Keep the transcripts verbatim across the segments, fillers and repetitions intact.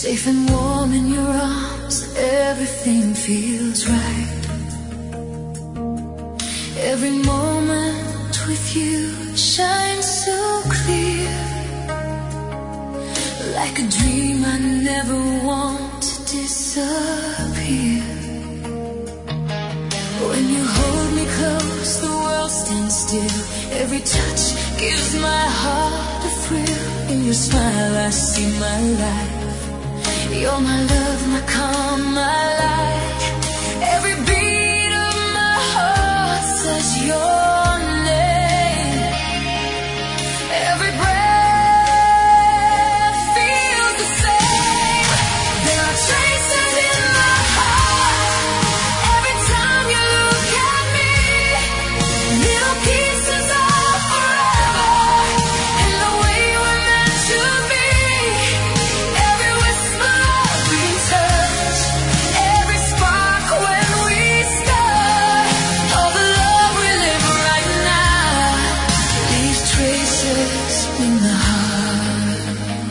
Safe and warm in your arms, everything feels right. Every moment with you shines so clear, like a dream I never want to disappear. When you hold me close, the world stands still. Every touch gives my heart a thrill. In your smile I see my life. You're my love, my calm, my light. Every beat of my heart says your name. Every breath feels the same. There are traces in my heart every time you look at me. Little pieces of forever and the way we're meant to be. Every whisper we touch, every spark when we start. All the love we live right now leaves traces in the heart.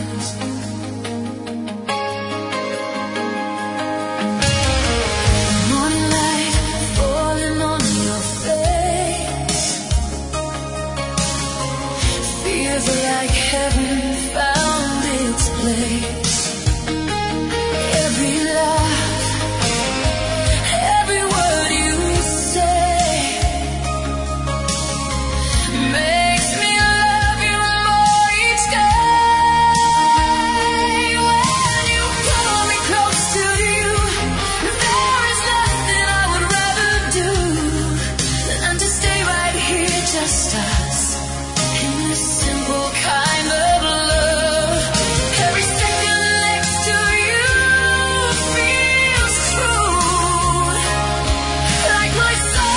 Morning light falling on your face feels like heaven found its place. Every laugh, every word you say makes me love you more each day. When you pull me close to you, there is nothing I would rather do than to stay right here, just us, in this simple kind of love. Every second next to you feels true, like my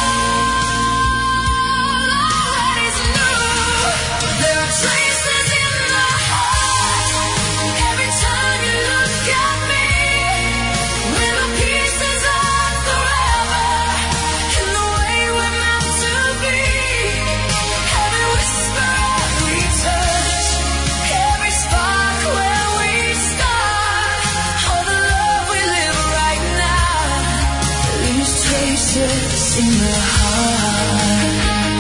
soul always knew. There are traces in my heart every time you look at me. Little pieces of forever and the way we're meant to be. Every whisper we touch, every spark where we start. All the love we live right now leaves traces in the heart.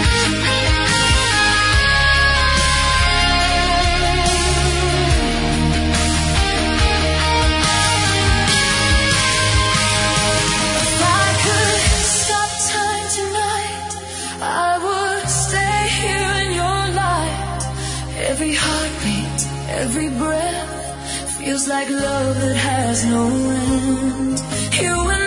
If I could stop time tonight, I would stay here in your light. Every heartbeat, every breath feels like love that has no end. You